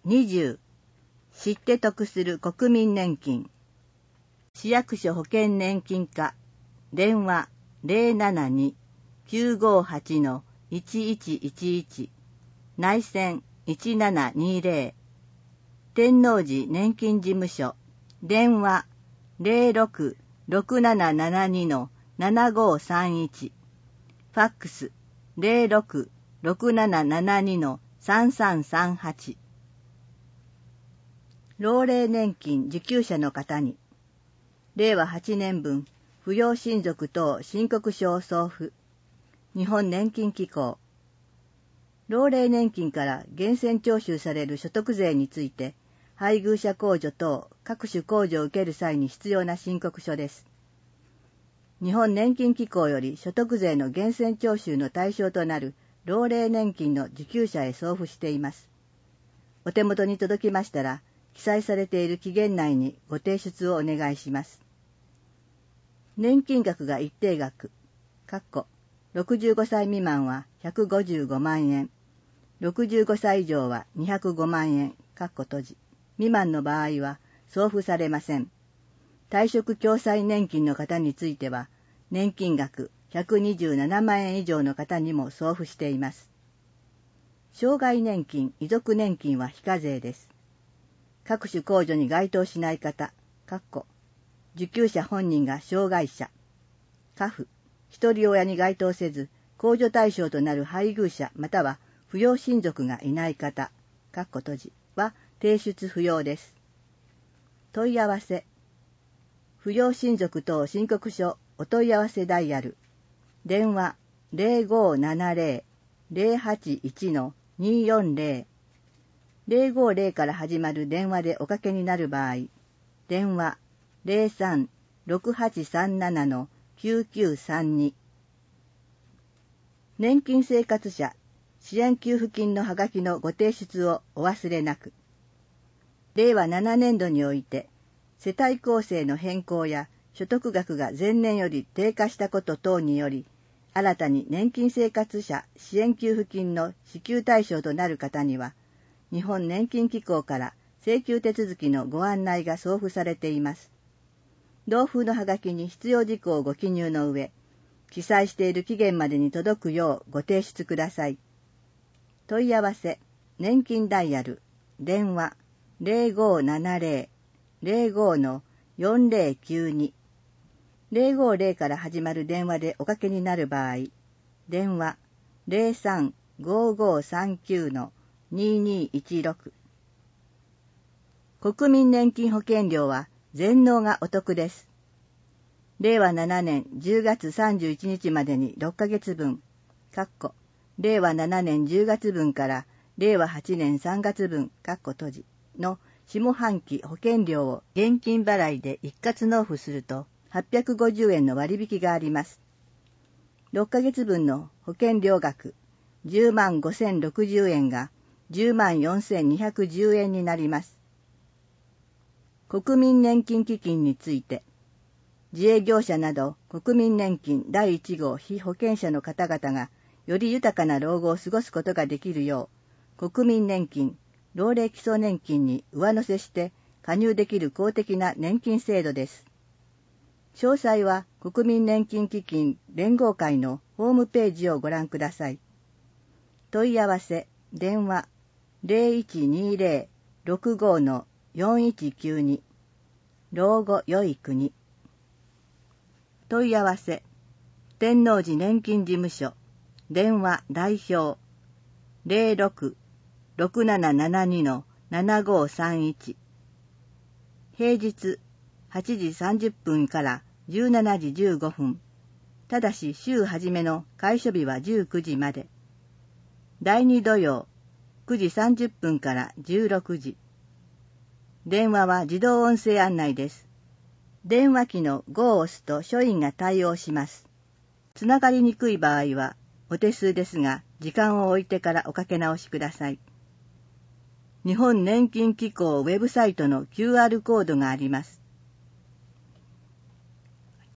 20、知って得する国民年金。市役所保険年金課、電話 072-958-1111、内線1720、天王寺年金事務所、電話 06-6772-7531、ファックス 06-6772-3338。老齢年金受給者の方に、令和8年分、扶養親族等申告書を送付。日本年金機構。老齢年金から源泉徴収される所得税について、配偶者控除等各種控除を受ける際に必要な申告書です。日本年金機構より所得税の源泉徴収の対象となる老齢年金の受給者へ送付しています。お手元に届きましたら、記載されている期限内にご提出をお願いします。年金額が一定額、65歳未満は155万円、65歳以上は205万円、未満の場合は送付されません。退職共済年金の方については、年金額127万円以上の方にも送付しています。障害年金、遺族年金は非課税です。各種控除に該当しない方、受給者本人が障害者、一人親に該当せず、控除対象となる配偶者または扶養親族がいない方、は提出不要です。問い合わせ。扶養親族等申告書お問い合わせダイヤル。電話 0570-081-240。050から始まる電話でおかけになる場合、電話 03-6837-9932。年金生活者支援給付金のはがきのご提出をお忘れなく。令和7年度において、世帯構成の変更や所得額が前年より低下したこと等により、新たに年金生活者支援給付金の支給対象となる方には、日本年金機構から請求手続きのご案内が送付されています。同封のはがきに必要事項をご記入の上、記載している期限までに届くようご提出ください。問い合わせ、年金ダイヤル、電話 0570-05-4092。050から始まる電話でおかけになる場合、電話 03-5539-2216。国民年金保険料は全納がお得です。令和7年10月31日までに6ヶ月分、令和7年10月分から令和8年3月分、の下半期保険料を現金払いで一括納付すると850円の割引があります。6ヶ月分の保険料額10万5060円が10万4210円になります。国民年金基金について、自営業者など国民年金第1号被保険者の方々がより豊かな老後を過ごすことができるよう、国民年金、老齢基礎年金に上乗せして加入できる公的な年金制度です。詳細は国民年金基金連合会のホームページをご覧ください。問い合わせ、電話 0120-65-4192。老後良い国。問い合わせ、天王寺年金事務所、電話代表 06-6772-7531。平日8時30分から17時15分。ただし週初めの開所日は19時まで。第2土曜9時30分から16時。電話は自動音声案内です。電話機の5を押すと所員が対応します。つながりにくい場合はお手数ですが、時間を置いてからおかけ直しください。日本年金機構ウェブサイトの QR コードがあります。